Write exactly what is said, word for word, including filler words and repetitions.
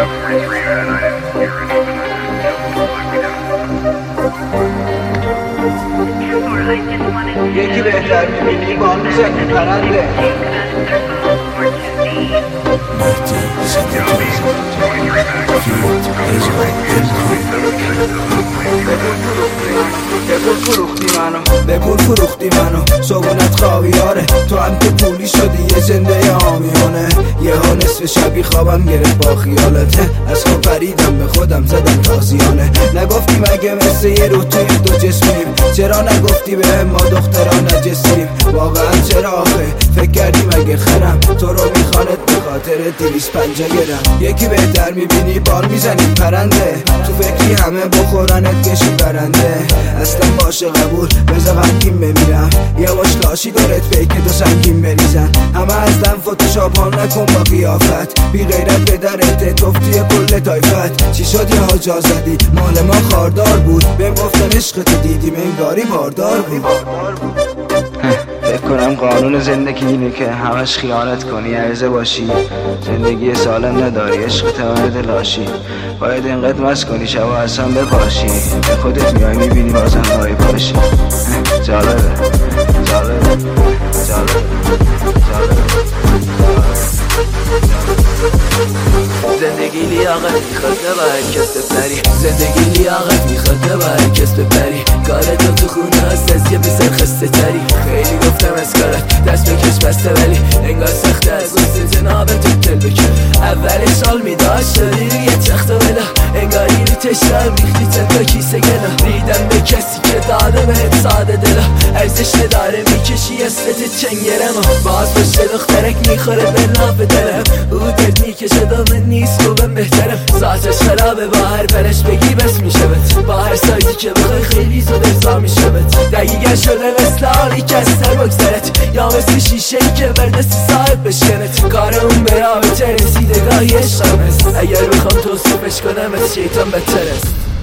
یکی بهتر میبینی با آن میزنی پرنده بپول فروختی منو بپول فروختی منو صبونت خاویاره تو هم که پولی شدی یه زنده آمیانه یه ها نصف شبی خوابم گرفت با خیالته از خواب پریدم به خودم زدم تازیانه نگفتی مگه مثل یه رو توی دو جسمیم چرا نگفتی به ما دختران نجسیم واقعا چرا آخه فکر کردی مگه خرم تو رو میخواند به خاطر دیویس پنجا گرم یکی بهتر میبینی بار میزنی پرنده تو فکری همه بخورنت کشی برنده اصلا باشه قبول بزا غمگین بمیرم یواش لاشی دارت پیک دو سنگین بریزن همه از دم فوتوشاپ ها نکن با قیافت بی غیرت به درته تفتی کل تایفت چی شد یه ها جا زدی مال ما خاردار بود بهم گفتن عشقتو دیدیم انگاری باردار بود فکر کنم قانون زندگی اینه که همش خیانت کنی عرضه باشی زندگی سالم نداری عشق تمام لاشی باید اینقدر مست کنی شبا اصلا بپاشی به خودت میای میبینی بازم های پاشی جالبه جالبه جالبه جالبه زندگی لیاقت میخواد نه هر کس بپری زندگی لیاقت میخواد نه هر کس بپری کارت تو خونه هست از یه بسر خسته تری خیلی گفتم از کارت دست بکش بسته ولی انگار سخته از اون جناب تو دل بکن اول سال میداشت شدی روی تخت ولا انگاری رو تشتم ریختی تا کیسه گلا ریدم به کسی که داده بهت ساده دلا ارزش نداره میکشی استت چنگرم باز پشت دخترک میخوره به ناف دلم او درد میکشه دامن نیست خوبم بهترم ساعتش خرابه با هر برش بگی بس میشبت با هر سایزی که بخوای خیلی زود ارزا میشبت دقیقه شده مثل آلی که از سر بگذرت یا مثل شیشه ای که بردستی صاحب بشکنت کار اون برابطه رسیدگاهی عشقم هست اگر بخوام توصیفش کنم از شیطان بدتر است